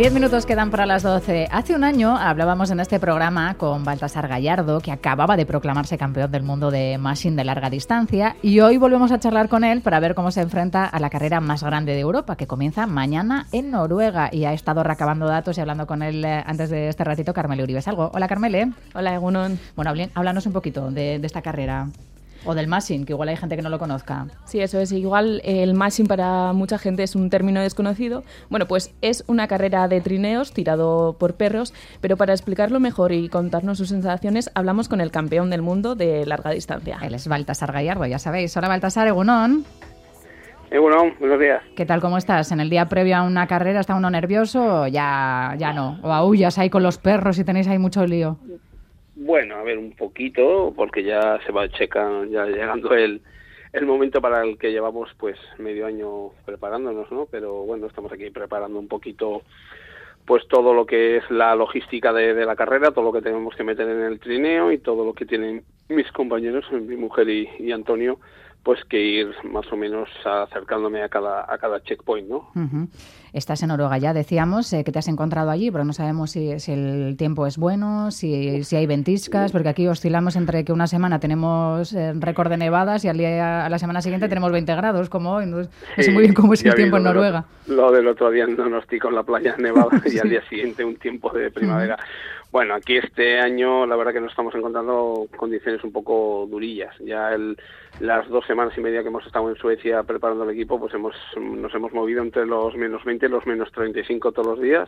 10 minutos quedan para las 12. Hace un año hablábamos en este programa con Baltasar Gallardo, que acababa de proclamarse campeón del mundo de mashing de larga distancia, y hoy volvemos a charlar con él para ver cómo se enfrenta a la carrera más grande de Europa, que comienza mañana en Noruega, y ha estado recabando datos y hablando con él antes de este ratito Carmele Uribe Salgo. Hola, Carmele. Hola, Egunon. Bueno, háblanos un poquito de esta carrera. O del mashing, que igual hay gente que no lo conozca. Sí, eso es. Igual el mashing para mucha gente es un término desconocido. Bueno, pues es una carrera de trineos tirado por perros, pero para explicarlo mejor y contarnos sus sensaciones, hablamos con el campeón del mundo de larga distancia. Él es Baltasar Gallardo, ya sabéis. Hola, Baltasar, Egunon. Egunon, buenos días. ¿Qué tal, cómo estás? ¿En el día previo a una carrera está uno nervioso o ya no? ¿O aullas ahí con los perros y tenéis ahí mucho lío? Bueno, a ver, un poquito, porque ya se va ya llegando el momento para el que llevamos pues medio año preparándonos, ¿no? Pero bueno, estamos aquí preparando un poquito pues todo lo que es la logística de la carrera, todo lo que tenemos que meter en el trineo y todo lo que tienen mis compañeros, mi mujer y Antonio, pues que ir más o menos acercándome a cada checkpoint, ¿no? Uh-huh. Estás en Noruega ya, decíamos, que te has encontrado allí, pero no sabemos si el tiempo es bueno, si hay ventiscas, porque aquí oscilamos entre que una semana tenemos récord de nevadas y a la semana siguiente tenemos 20 grados, como hoy. No sé muy bien cómo es el tiempo en Noruega. Lo del otro día no nos con la playa nevada y al día siguiente un tiempo de primavera. Bueno, aquí este año la verdad que nos estamos encontrando condiciones un poco durillas. Ya las 2 semanas y media que hemos estado en Suecia preparando el equipo, pues nos hemos movido entre los menos 20 y los menos 35 todos los días.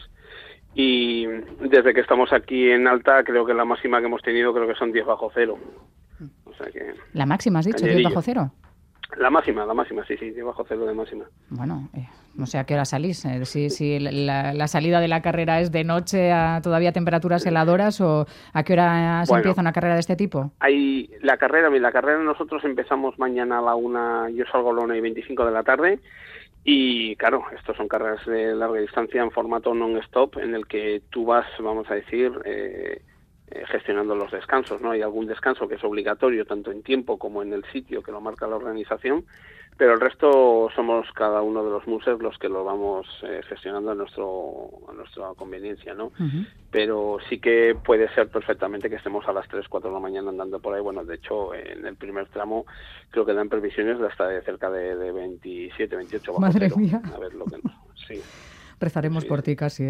Y desde que estamos aquí en Alta, creo que la máxima que hemos tenido creo que son 10 bajo cero. O sea que ¿la máxima has dicho, 10 bajo cero? La máxima, sí, 10 bajo cero de máxima. Bueno, no sé a qué hora salís. Si la salida de la carrera es de noche a todavía temperaturas heladoras, o a qué hora se empieza una carrera de este tipo. La carrera nosotros empezamos mañana a la 1, yo salgo a la 1:25 de la tarde. Y claro, estos son carreras de larga distancia en formato non-stop, en el que tú vas, vamos a decir, gestionando los descansos, ¿no? Hay algún descanso que es obligatorio tanto en tiempo como en el sitio que lo marca la organización, pero el resto somos cada uno de los musers los que lo vamos gestionando a nuestra conveniencia, ¿no? Uh-huh. Pero sí que puede ser perfectamente que estemos a las 3, 4 de la mañana andando por ahí. Bueno, de hecho, en el primer tramo creo que dan previsiones de hasta de cerca de 27, 28 bajo Madre cero. Mía. A ver lo que nos... Sí. Rezaremos por ti casi,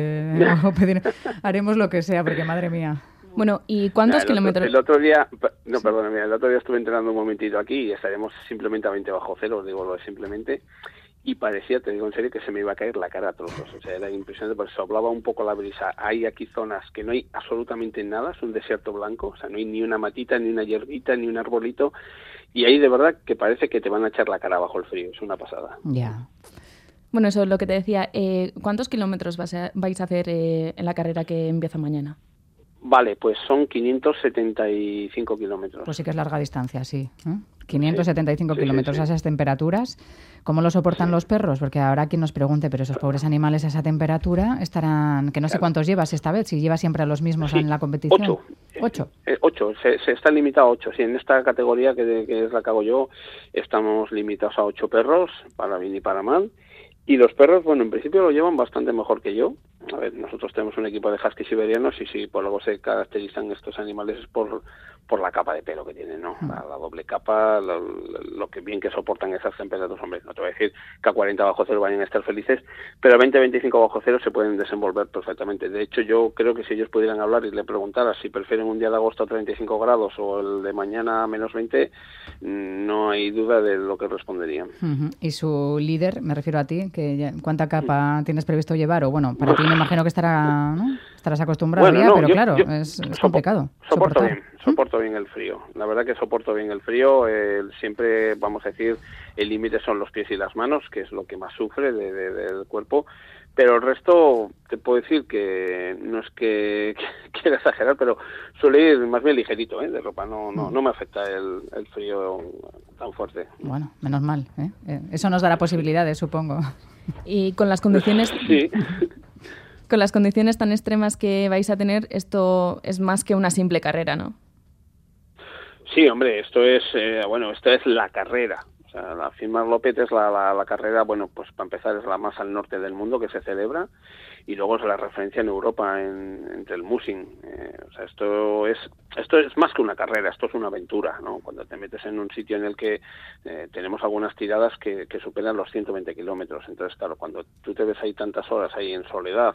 haremos lo que sea, porque madre mía. Bueno, ¿y cuántos kilómetros? El otro día estuve entrenando un momentito aquí y estaremos simplemente a 20 bajo cero, digo lo de simplemente, y parecía, te digo en serio, que se me iba a caer la cara a trozos. O sea, era impresionante porque soplaba un poco la brisa. Hay aquí zonas que no hay absolutamente nada, es un desierto blanco, o sea, no hay ni una matita, ni una hierbita, ni un arbolito, y ahí de verdad que parece que te van a echar la cara bajo el frío, es una pasada. Ya. Bueno, eso es lo que te decía. ¿Cuántos kilómetros vais a hacer en la carrera que empieza mañana? Vale, pues son 575 kilómetros. Pues sí que es larga distancia, sí. 575 kilómetros sí. A esas temperaturas. ¿Cómo lo soportan los perros? Porque ahora quien nos pregunte, pero esos pobres animales a esa temperatura estarán... Que no sé cuántos llevas esta vez, si llevas siempre a los mismos en la competición. 8. 8. Se está limitado a 8. Sí, en esta categoría que es la que hago yo, estamos limitados a 8 perros, para bien y para mal. Y los perros, bueno, en principio lo llevan bastante mejor que yo. A ver, nosotros tenemos un equipo de huskies siberianos y si por algo se caracterizan estos animales es por la capa de pelo que tienen, ¿no? La doble capa, lo que bien que soportan esas temperaturas. Hombre, no te voy a decir que a 40 bajo cero vayan a estar felices, pero a 20-25 bajo cero se pueden desenvolver perfectamente. De hecho, yo creo que si ellos pudieran hablar y le preguntara si prefieren un día de agosto a 35 grados o el de mañana a menos 20, no hay duda de lo que responderían. Uh-huh. Y su líder, me refiero a ti, ¿cuánta capa tienes previsto llevar? O bueno, para ti me imagino que estarás acostumbrado pero claro, es complicado. Soporto bien el frío. La verdad que soporto bien el frío. Siempre, vamos a decir, el límite son los pies y las manos, que es lo que más sufre del cuerpo. Pero el resto, te puedo decir que no es que quiera exagerar, pero suele ir más bien ligerito, de ropa. No me afecta el frío tan fuerte. Bueno, menos mal. Eso nos dará posibilidades, supongo. Y con las condiciones... Sí. Con las condiciones tan extremas que vais a tener, esto es más que una simple carrera, ¿no? Sí, hombre, esto es la carrera. O O sea, la Fimark López es la carrera, bueno, pues para empezar es la más al norte del mundo que se celebra, y luego es la referencia en Europa entre el mussing. O sea, esto es más que una carrera, esto es una aventura, ¿no? Cuando te metes en un sitio en el que tenemos algunas tiradas que superan los 120 kilómetros. Entonces, claro, cuando tú te ves ahí tantas horas ahí en soledad,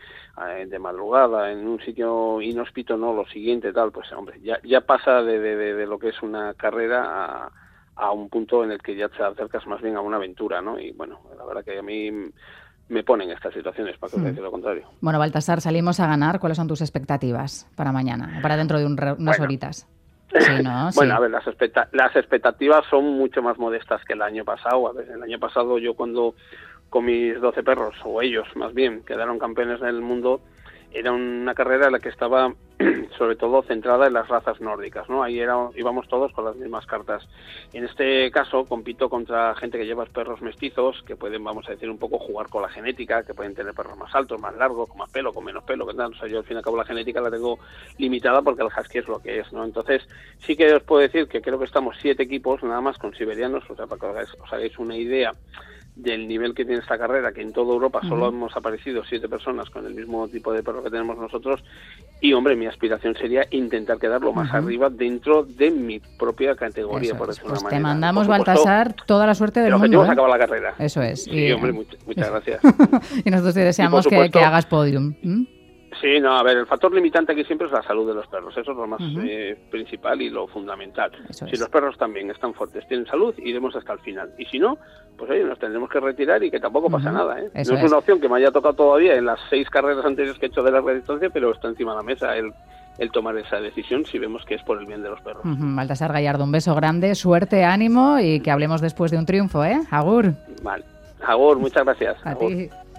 de madrugada, en un sitio inhóspito, no, lo siguiente, tal, pues hombre, ya pasa de lo que es una carrera a un punto en el que ya te acercas más bien a una aventura, ¿no? Y bueno, la verdad que a mí me ponen estas situaciones, para que decir lo contrario. Bueno, Baltasar, salimos a ganar. ¿Cuáles son tus expectativas para mañana, para dentro de unas horitas? Sí, ¿no? Bueno, sí. A ver, las expectativas son mucho más modestas que el año pasado. A ver, el año pasado yo cuando con mis 12 perros, o ellos más bien, quedaron campeones del mundo, era una carrera en la que estaba sobre todo centrada en las razas nórdicas, ¿no? Ahí íbamos todos con las mismas cartas. En este caso compito contra gente que lleva perros mestizos, que pueden, vamos a decir, un poco jugar con la genética, que pueden tener perros más altos, más largos, con más pelo, con menos pelo, que tal. O sea, yo al fin y al cabo la genética la tengo limitada porque el husky es lo que es, ¿no? Entonces sí que os puedo decir que creo que estamos 7 equipos nada más con siberianos, o sea, para que os hagáis una idea del nivel que tiene esta carrera, que en toda Europa solo hemos aparecido 7 personas con el mismo tipo de perro que tenemos nosotros, y hombre, mi aspiración sería intentar quedar lo más arriba dentro de mi propia categoría, Eso por es. decirlo de Pues una te manera. mandamos, Por supuesto, Baltasar, toda la suerte del el mundo. objetivo es acabar la carrera. Eso es. Sí, hombre, muchas gracias. Y nosotros te deseamos Y por supuesto, que hagas podium. Sí, no, a ver, el factor limitante aquí siempre es la salud de los perros, eso es lo más principal y lo fundamental. Eso Si es. los perros también están fuertes, tienen salud, iremos hasta el final. Y si no, pues oye, nos tendremos que retirar y que tampoco pasa nada, ¿eh? Eso No es una opción que me haya tocado todavía en las 6 carreras anteriores que he hecho de larga distancia, pero está encima de la mesa el tomar esa decisión si vemos que es por el bien de los perros. Baltasar Gallardo, un beso grande, suerte, ánimo y que hablemos después de un triunfo, ¿eh? Agur. Vale. Agur, muchas gracias. A Agur. ti.